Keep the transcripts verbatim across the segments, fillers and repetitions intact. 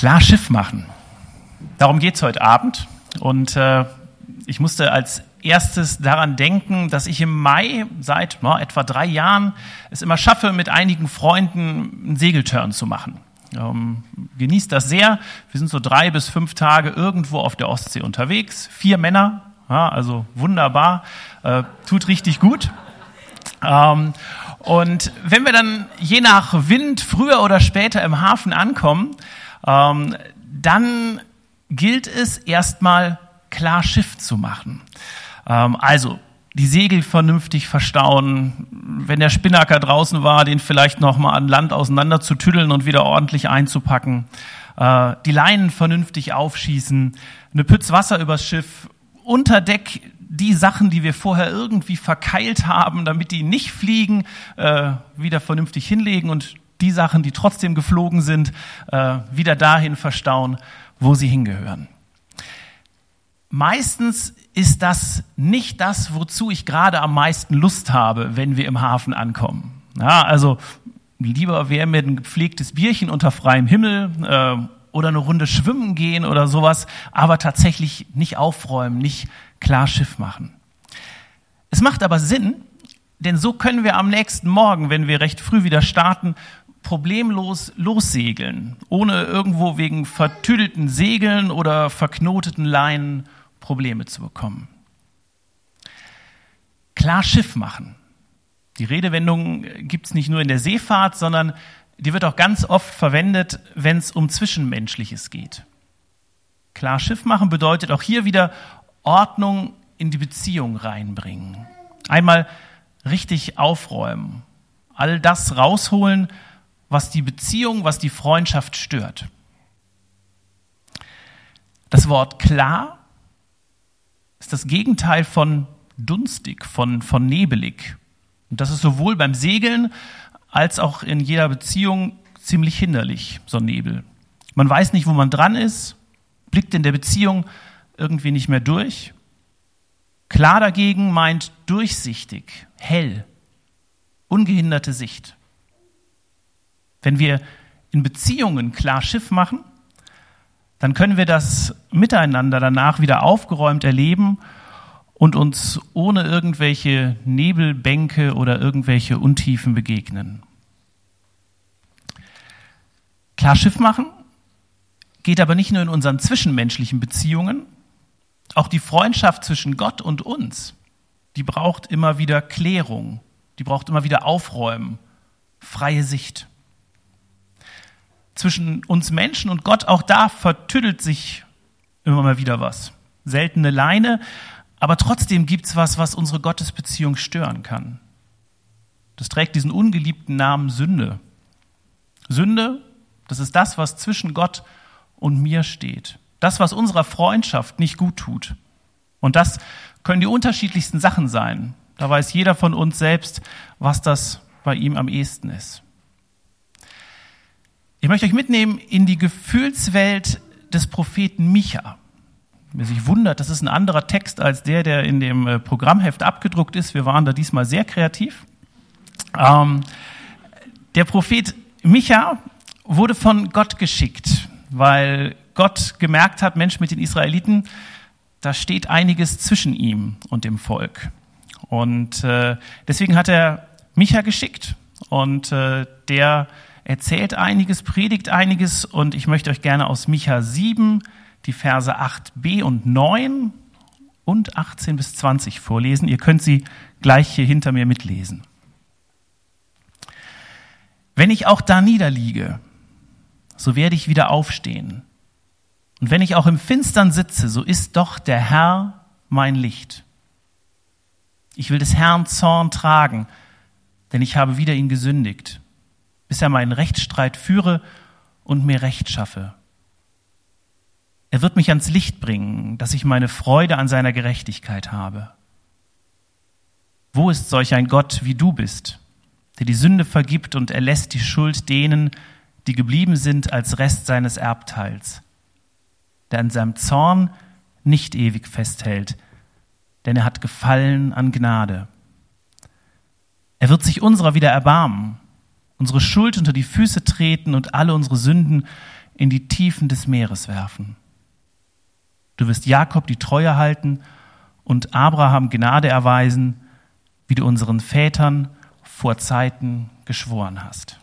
Klar Schiff machen. Darum geht es heute Abend. Und äh, ich musste als erstes daran denken, dass ich im Mai seit na, etwa drei Jahren es immer schaffe, mit einigen Freunden einen Segeltörn zu machen. Ähm, genießt das sehr. Wir sind so drei bis fünf Tage irgendwo auf der Ostsee unterwegs. Vier Männer, ja, also wunderbar, äh, tut richtig gut. Ähm, und wenn wir dann je nach Wind früher oder später im Hafen ankommen, ähm, dann gilt es erstmal klar Schiff zu machen. Ähm, also die Segel vernünftig verstauen, wenn der Spinnaker draußen war, den vielleicht noch mal an Land auseinander zu tüddeln und wieder ordentlich einzupacken, äh, die Leinen vernünftig aufschießen, eine Pütz Wasser übers Schiff, unter Deck die Sachen, die wir vorher irgendwie verkeilt haben, damit die nicht fliegen, äh, wieder vernünftig hinlegen und die Sachen, die trotzdem geflogen sind, äh, wieder dahin verstauen, wo sie hingehören. Meistens ist das nicht das, wozu ich gerade am meisten Lust habe, wenn wir im Hafen ankommen. Ja, also lieber wäre mir ein gepflegtes Bierchen unter freiem Himmel äh, oder eine Runde schwimmen gehen oder sowas, aber tatsächlich nicht aufräumen, nicht klar Schiff machen. Es macht aber Sinn, denn so können wir am nächsten Morgen, wenn wir recht früh wieder starten, problemlos lossegeln, ohne irgendwo wegen vertüdelten Segeln oder verknoteten Leinen Probleme zu bekommen. Klar Schiff machen. Die Redewendung gibt es nicht nur in der Seefahrt, sondern die wird auch ganz oft verwendet, wenn es um Zwischenmenschliches geht. Klar Schiff machen bedeutet auch hier wieder Ordnung in die Beziehung reinbringen. Einmal richtig aufräumen. All das rausholen, was die Beziehung, was die Freundschaft stört. Das Wort klar ist das Gegenteil von dunstig, von, von nebelig. Und das ist sowohl beim Segeln als auch in jeder Beziehung ziemlich hinderlich, so ein Nebel. Man weiß nicht, wo man dran ist, blickt in der Beziehung irgendwie nicht mehr durch. Klar dagegen meint durchsichtig, hell, ungehinderte Sicht. Wenn wir in Beziehungen klar Schiff machen, dann können wir das Miteinander danach wieder aufgeräumt erleben und uns ohne irgendwelche Nebelbänke oder irgendwelche Untiefen begegnen. Klar Schiff machen geht aber nicht nur in unseren zwischenmenschlichen Beziehungen, auch die Freundschaft zwischen Gott und uns, die braucht immer wieder Klärung, die braucht immer wieder Aufräumen, freie Sicht. Zwischen uns Menschen und Gott, auch da vertüdelt sich immer mal wieder was. Seltene Leine, aber trotzdem gibt's was, was unsere Gottesbeziehung stören kann. Das trägt diesen ungeliebten Namen Sünde. Sünde, das ist das, was zwischen Gott und mir steht. Das, was unserer Freundschaft nicht gut tut. Und das können die unterschiedlichsten Sachen sein. Da weiß jeder von uns selbst, was das bei ihm am ehesten ist. Ich möchte euch mitnehmen in die Gefühlswelt des Propheten Micha. Wer sich wundert, das ist ein anderer Text als der, der in dem Programmheft abgedruckt ist. Wir waren da diesmal sehr kreativ. Ähm, der Prophet Micha wurde von Gott geschickt, weil Gott gemerkt hat, Mensch, mit den Israeliten, da steht einiges zwischen ihm und dem Volk. Und äh, deswegen hat er Micha geschickt und äh, der erzählt einiges, predigt einiges und ich möchte euch gerne aus Micha sieben die Verse acht b und neun und achtzehn bis zwanzig vorlesen. Ihr könnt sie gleich hier hinter mir mitlesen. Wenn ich auch da niederliege, so werde ich wieder aufstehen. Und wenn ich auch im Finstern sitze, so ist doch der Herr mein Licht. Ich will des Herrn Zorn tragen, denn ich habe wider ihn gesündigt, bis er meinen Rechtsstreit führe und mir Recht schaffe. Er wird mich ans Licht bringen, dass ich meine Freude an seiner Gerechtigkeit habe. Wo ist solch ein Gott, wie du bist, der die Sünde vergibt und erlässt die Schuld denen, die geblieben sind als Rest seines Erbteils, der an seinem Zorn nicht ewig festhält, denn er hat Gefallen an Gnade. Er wird sich unserer wieder erbarmen, unsere Schuld unter die Füße treten und alle unsere Sünden in die Tiefen des Meeres werfen. Du wirst Jakob die Treue halten und Abraham Gnade erweisen, wie du unseren Vätern vor Zeiten geschworen hast.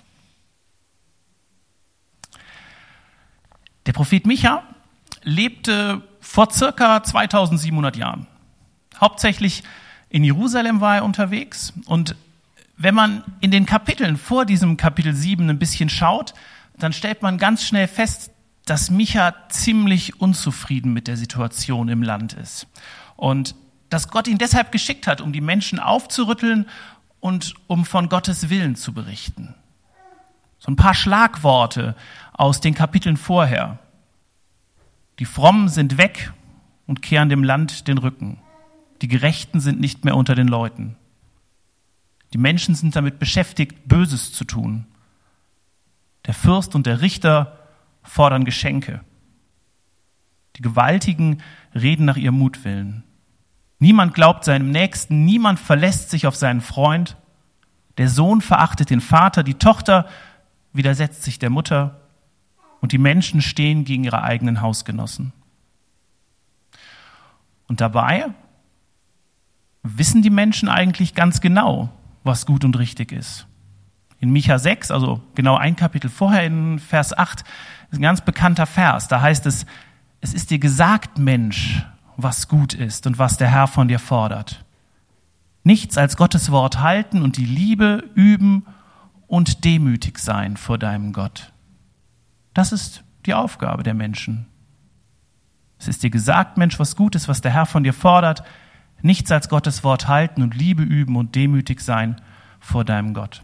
Der Prophet Micha lebte vor circa zweitausendsiebenhundert Jahren. Hauptsächlich in Jerusalem war er unterwegs. Und wenn man in den Kapiteln vor diesem Kapitel sieben ein bisschen schaut, dann stellt man ganz schnell fest, dass Micha ziemlich unzufrieden mit der Situation im Land ist. Und dass Gott ihn deshalb geschickt hat, um die Menschen aufzurütteln und um von Gottes Willen zu berichten. So ein paar Schlagworte aus den Kapiteln vorher. Die Frommen sind weg und kehren dem Land den Rücken. Die Gerechten sind nicht mehr unter den Leuten. Die Menschen sind damit beschäftigt, Böses zu tun. Der Fürst und der Richter fordern Geschenke. Die Gewaltigen reden nach ihrem Mutwillen. Niemand glaubt seinem Nächsten, niemand verlässt sich auf seinen Freund. Der Sohn verachtet den Vater, die Tochter widersetzt sich der Mutter und die Menschen stehen gegen ihre eigenen Hausgenossen. Und dabei wissen die Menschen eigentlich ganz genau, was gut und richtig ist. In Micha sechs, also genau ein Kapitel vorher, in Vers acht, ist ein ganz bekannter Vers. Da heißt es, es ist dir gesagt, Mensch, was gut ist und was der Herr von dir fordert. Nichts als Gottes Wort halten und die Liebe üben und demütig sein vor deinem Gott. Das ist die Aufgabe der Menschen. Es ist dir gesagt, Mensch, was gut ist, was der Herr von dir fordert. Nichts als Gottes Wort halten und Liebe üben und demütig sein vor deinem Gott.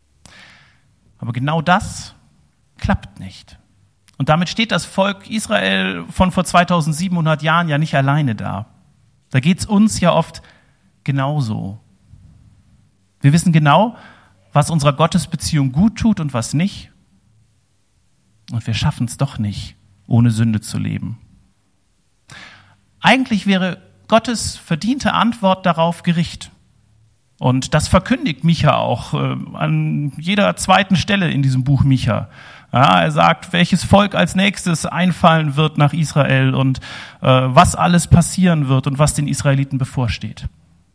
Aber genau das klappt nicht. Und damit steht das Volk Israel von vor zweitausendsiebenhundert Jahren ja nicht alleine da. Da geht's uns ja oft genauso. Wir wissen genau, was unserer Gottesbeziehung gut tut und was nicht. Und wir schaffen es doch nicht, ohne Sünde zu leben. Eigentlich wäre Gottes verdiente Antwort darauf Gericht. Und das verkündigt Micha auch äh, an jeder zweiten Stelle in diesem Buch Micha. Ja, er sagt, welches Volk als nächstes einfallen wird nach Israel und äh, was alles passieren wird und was den Israeliten bevorsteht.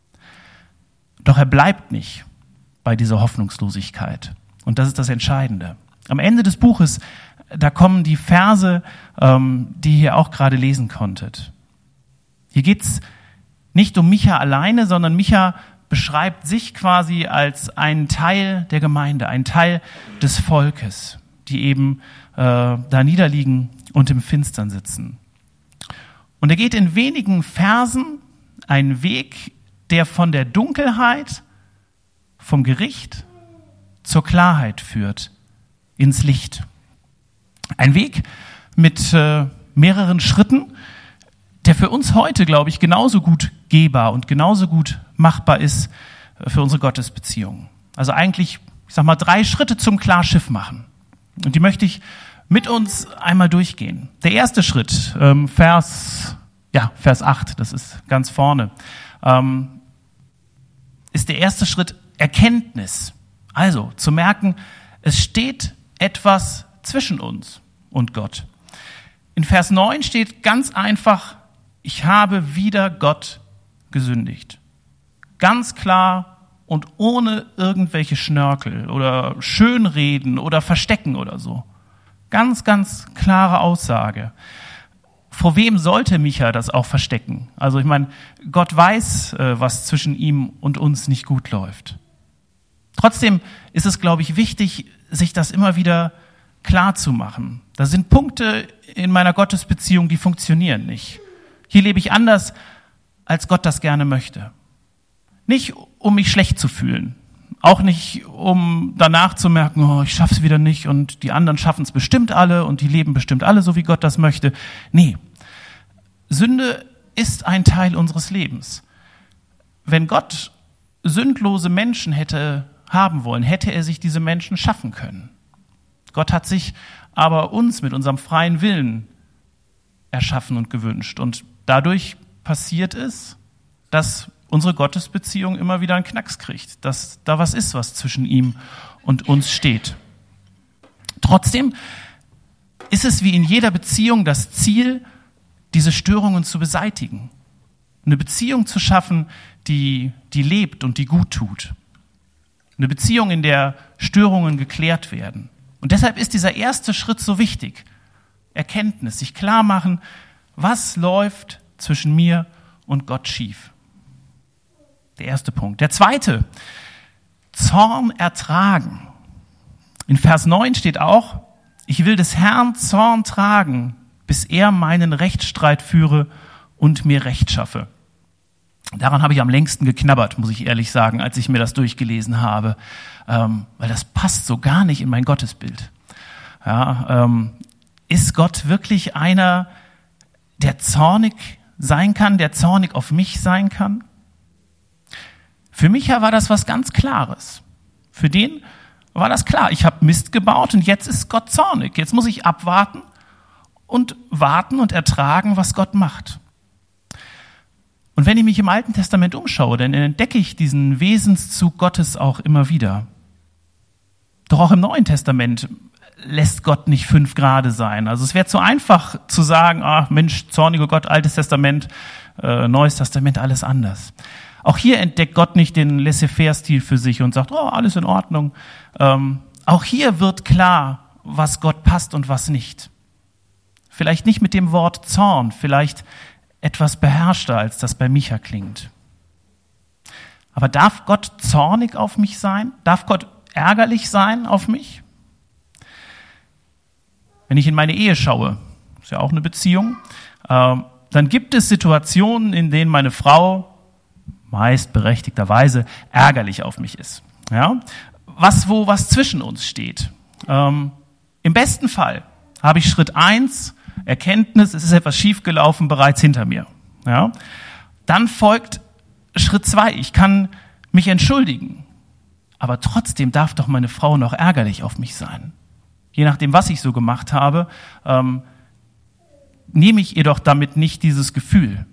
Doch er bleibt nicht bei dieser Hoffnungslosigkeit. Und das ist das Entscheidende. Am Ende des Buches, da kommen die Verse, ähm, die ihr auch gerade lesen konntet. Hier geht's nicht um Micha alleine, sondern Micha beschreibt sich quasi als einen Teil der Gemeinde, ein Teil des Volkes, die eben äh, da niederliegen und im Finstern sitzen. Und er geht in wenigen Versen einen Weg, der von der Dunkelheit, vom Gericht zur Klarheit führt, ins Licht. Ein Weg mit äh, mehreren Schritten, der für uns heute, glaube ich, genauso gut gehbar und genauso gut machbar ist für unsere Gottesbeziehung. Also eigentlich, ich sag mal, drei Schritte zum Klarschiff machen. Und die möchte ich mit uns einmal durchgehen. Der erste Schritt, ähm, Vers, ja, Vers acht, das ist ganz vorne, ähm, ist der erste Schritt Erkenntnis. Also zu merken, es steht etwas zwischen uns und Gott. In Vers neun steht ganz einfach, ich habe wider Gott gesündigt. Ganz klar und ohne irgendwelche Schnörkel oder Schönreden oder Verstecken oder so. Ganz, ganz klare Aussage. Vor wem sollte Micha das auch verstecken? Also ich meine, Gott weiß, was zwischen ihm und uns nicht gut läuft. Trotzdem ist es, glaube ich, wichtig, sich das immer wieder klar zu machen. Da sind Punkte in meiner Gottesbeziehung, die funktionieren nicht. Hier lebe ich anders, als Gott das gerne möchte. Nicht, um mich schlecht zu fühlen. Auch nicht, um danach zu merken, oh, ich schaff's wieder nicht und die anderen schaffen es bestimmt alle und die leben bestimmt alle so, wie Gott das möchte. Nee, Sünde ist ein Teil unseres Lebens. Wenn Gott sündlose Menschen hätte haben wollen, hätte er sich diese Menschen schaffen können. Gott hat sich aber uns mit unserem freien Willen erschaffen und gewünscht. Und dadurch passiert es, dass unsere Gottesbeziehung immer wieder einen Knacks kriegt, dass da was ist, was zwischen ihm und uns steht. Trotzdem ist ist es wie in jeder Beziehung das Ziel, diese Störungen zu beseitigen. Eine Beziehung zu schaffen, die, die lebt und die gut tut. Eine Beziehung, in der Störungen geklärt werden. Und deshalb ist dieser erste Schritt so wichtig. Erkenntnis, sich klar machen, was läuft zwischen mir und Gott schief. Der erste Punkt. Der zweite, Zorn ertragen. In Vers neun steht auch, ich will des Herrn Zorn tragen, bis er meinen Rechtsstreit führe und mir Recht schaffe. Daran habe ich am längsten geknabbert, muss ich ehrlich sagen, als ich mir das durchgelesen habe, ähm, weil das passt so gar nicht in mein Gottesbild. Ja, ähm, ist Gott wirklich einer, der zornig sein kann, der zornig auf mich sein kann? Für mich war das was ganz Klares. Für den war das klar. Ich habe Mist gebaut und jetzt ist Gott zornig. Jetzt muss ich abwarten und warten und ertragen, was Gott macht. Und wenn ich mich im Alten Testament umschaue, dann entdecke ich diesen Wesenszug Gottes auch immer wieder. Doch auch im Neuen Testament lässt Gott nicht fünf Grade sein. Also es wäre zu einfach zu sagen, ah Mensch, zorniger Gott, Altes Testament, äh, Neues Testament, alles anders. Auch hier entdeckt Gott nicht den Laissez-faire-Stil für sich und sagt, oh, alles in Ordnung. Ähm, auch hier wird klar, was Gott passt und was nicht. Vielleicht nicht mit dem Wort Zorn, vielleicht etwas beherrschter, als das bei Micha klingt. Aber darf Gott zornig auf mich sein? Darf Gott ärgerlich sein auf mich? Wenn ich in meine Ehe schaue, ist ja auch eine Beziehung, äh, dann gibt es Situationen, in denen meine Frau meist berechtigterweise ärgerlich auf mich ist. Ja? Was, wo was zwischen uns steht. Ähm, Im besten Fall habe ich Schritt eins, Erkenntnis, es ist etwas schiefgelaufen, bereits hinter mir. Ja? Dann folgt Schritt zwei, ich kann mich entschuldigen. Aber trotzdem darf doch meine Frau noch ärgerlich auf mich sein. Je nachdem, was ich so gemacht habe, ähm, nehme ich ihr doch damit nicht dieses Gefühl.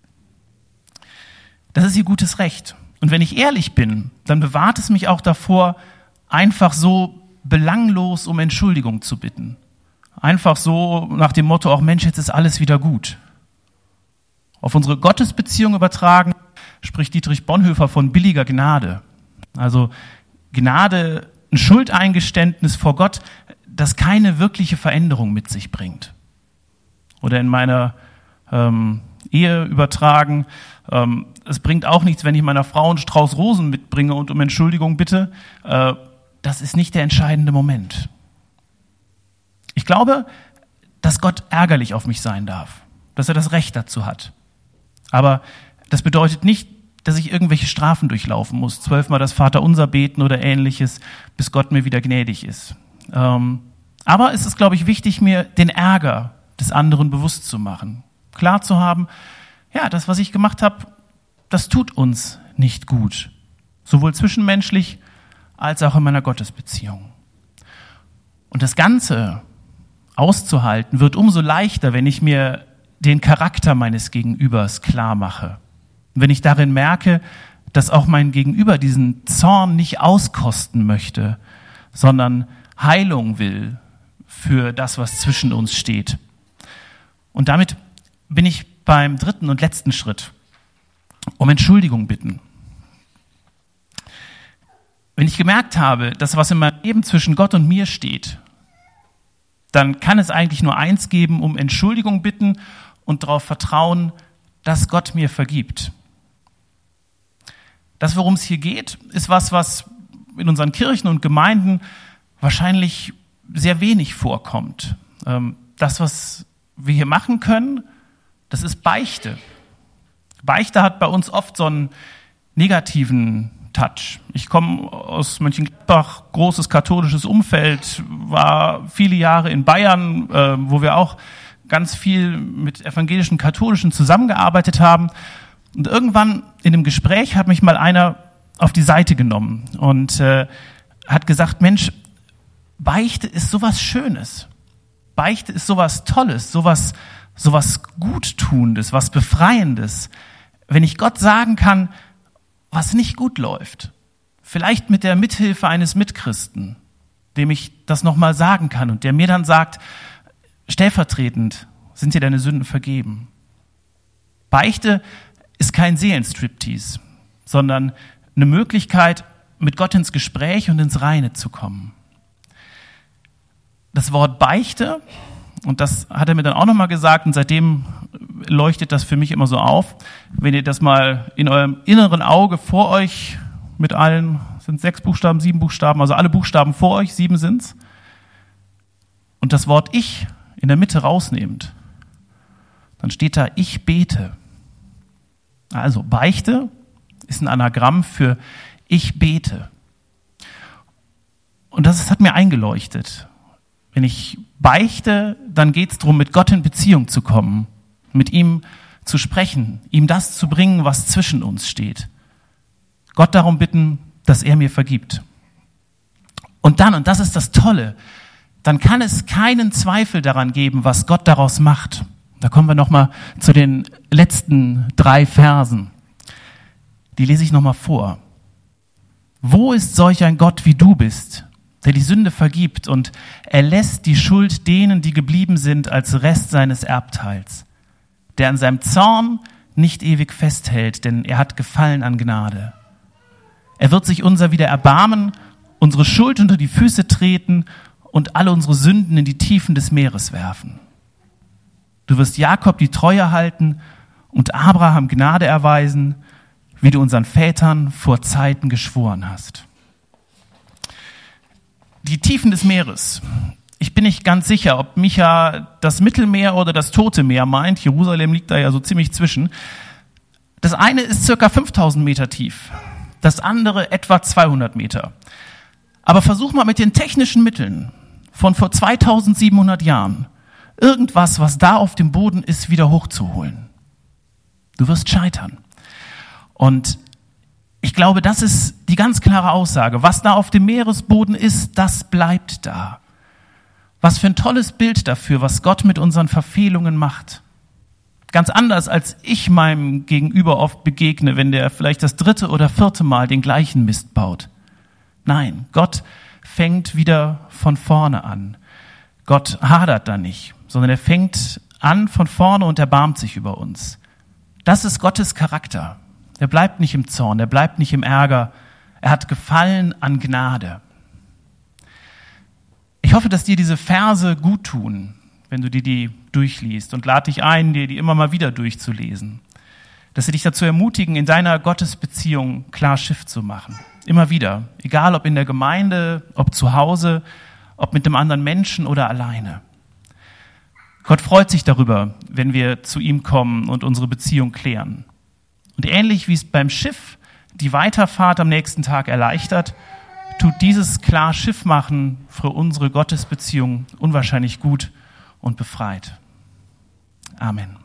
Das ist ihr gutes Recht. Und wenn ich ehrlich bin, dann bewahrt es mich auch davor, einfach so belanglos um Entschuldigung zu bitten. Einfach so nach dem Motto, auch Mensch, jetzt ist alles wieder gut. Auf unsere Gottesbeziehung übertragen, spricht Dietrich Bonhoeffer von billiger Gnade. Also Gnade, ein Schuldeingeständnis vor Gott, das keine wirkliche Veränderung mit sich bringt. Oder in meiner ähm, Ehe übertragen, ähm, es bringt auch nichts, wenn ich meiner Frau einen Strauß Rosen mitbringe und um Entschuldigung bitte. Äh, das ist nicht der entscheidende Moment. Ich glaube, dass Gott ärgerlich auf mich sein darf, dass er das Recht dazu hat. Aber das bedeutet nicht, dass ich irgendwelche Strafen durchlaufen muss, zwölfmal das Vaterunser beten oder ähnliches, bis Gott mir wieder gnädig ist. Ähm, aber es ist, glaube ich, wichtig, mir den Ärger des anderen bewusst zu machen. Klar zu haben, ja, das, was ich gemacht habe, das tut uns nicht gut. Sowohl zwischenmenschlich als auch in meiner Gottesbeziehung. Und das Ganze auszuhalten wird umso leichter, wenn ich mir den Charakter meines Gegenübers klar mache. Wenn ich darin merke, dass auch mein Gegenüber diesen Zorn nicht auskosten möchte, sondern Heilung will für das, was zwischen uns steht. Und damit bin ich beim dritten und letzten Schritt, um Entschuldigung bitten. Wenn ich gemerkt habe, dass was in meinem Leben zwischen Gott und mir steht, dann kann es eigentlich nur eins geben, um Entschuldigung bitten und darauf vertrauen, dass Gott mir vergibt. Das, worum es hier geht, ist was, was in unseren Kirchen und Gemeinden wahrscheinlich sehr wenig vorkommt. Das, was wir hier machen können, das ist Beichte. Beichte hat bei uns oft so einen negativen Touch. Ich komme aus Mönchengladbach, großes katholisches Umfeld, war viele Jahre in Bayern, wo wir auch ganz viel mit evangelischen Katholischen zusammengearbeitet haben. Und irgendwann in einem Gespräch hat mich mal einer auf die Seite genommen und äh, hat gesagt, Mensch, Beichte ist sowas Schönes. Beichte ist sowas Tolles, sowas, sowas Guttunendes, was Befreiendes. Wenn ich Gott sagen kann, was nicht gut läuft, vielleicht mit der Mithilfe eines Mitchristen, dem ich das nochmal sagen kann und der mir dann sagt, stellvertretend sind dir deine Sünden vergeben. Beichte ist kein Seelenstriptease, sondern eine Möglichkeit, mit Gott ins Gespräch und ins Reine zu kommen. Das Wort Beichte, und das hat er mir dann auch nochmal gesagt, und seitdem leuchtet das für mich immer so auf, wenn ihr das mal in eurem inneren Auge vor euch mit allen, sind sechs Buchstaben, sieben Buchstaben, also alle Buchstaben vor euch, sieben sind's, und das Wort Ich in der Mitte rausnehmt, dann steht da, ich bete. Also Beichte ist ein Anagramm für ich bete. Und das hat mir eingeleuchtet. Wenn ich beichte, dann geht es darum, mit Gott in Beziehung zu kommen, mit ihm zu sprechen, ihm das zu bringen, was zwischen uns steht. Gott darum bitten, dass er mir vergibt. Und dann, und das ist das Tolle, dann kann es keinen Zweifel daran geben, was Gott daraus macht. Da kommen wir nochmal zu den letzten drei Versen. Die lese ich nochmal vor. Wo ist solch ein Gott wie du bist, der die Sünde vergibt und erlässt die Schuld denen, die geblieben sind, als Rest seines Erbteils, der an seinem Zorn nicht ewig festhält, denn er hat Gefallen an Gnade. Er wird sich unser wieder erbarmen, unsere Schuld unter die Füße treten und alle unsere Sünden in die Tiefen des Meeres werfen. Du wirst Jakob die Treue halten und Abraham Gnade erweisen, wie du unseren Vätern vor Zeiten geschworen hast. Die Tiefen des Meeres. Ich bin nicht ganz sicher, ob Micha das Mittelmeer oder das Tote Meer meint. Jerusalem liegt da ja so ziemlich zwischen. Das eine ist circa fünftausend Meter tief, das andere etwa zweihundert Meter. Aber versuch mal mit den technischen Mitteln von vor zweitausendsiebenhundert Jahren irgendwas, was da auf dem Boden ist, wieder hochzuholen. Du wirst scheitern. Und ich glaube, das ist die ganz klare Aussage. Was da auf dem Meeresboden ist, das bleibt da. Was für ein tolles Bild dafür, was Gott mit unseren Verfehlungen macht. Ganz anders, als ich meinem Gegenüber oft begegne, wenn der vielleicht das dritte oder vierte Mal den gleichen Mist baut. Nein, Gott fängt wieder von vorne an. Gott hadert da nicht, sondern er fängt an von vorne und erbarmt sich über uns. Das ist Gottes Charakter. Er bleibt nicht im Zorn, er bleibt nicht im Ärger. Er hat Gefallen an Gnade. Ich hoffe, dass dir diese Verse gut tun, wenn du dir die durchliest, und lade dich ein, dir die immer mal wieder durchzulesen. Dass sie dich dazu ermutigen, in deiner Gottesbeziehung klar Schiff zu machen. Immer wieder. Egal ob in der Gemeinde, ob zu Hause, ob mit einem anderen Menschen oder alleine. Gott freut sich darüber, wenn wir zu ihm kommen und unsere Beziehung klären. Und ähnlich wie es beim Schiff die Weiterfahrt am nächsten Tag erleichtert, tut dieses klar Schiff machen für unsere Gottesbeziehung unwahrscheinlich gut und befreit. Amen.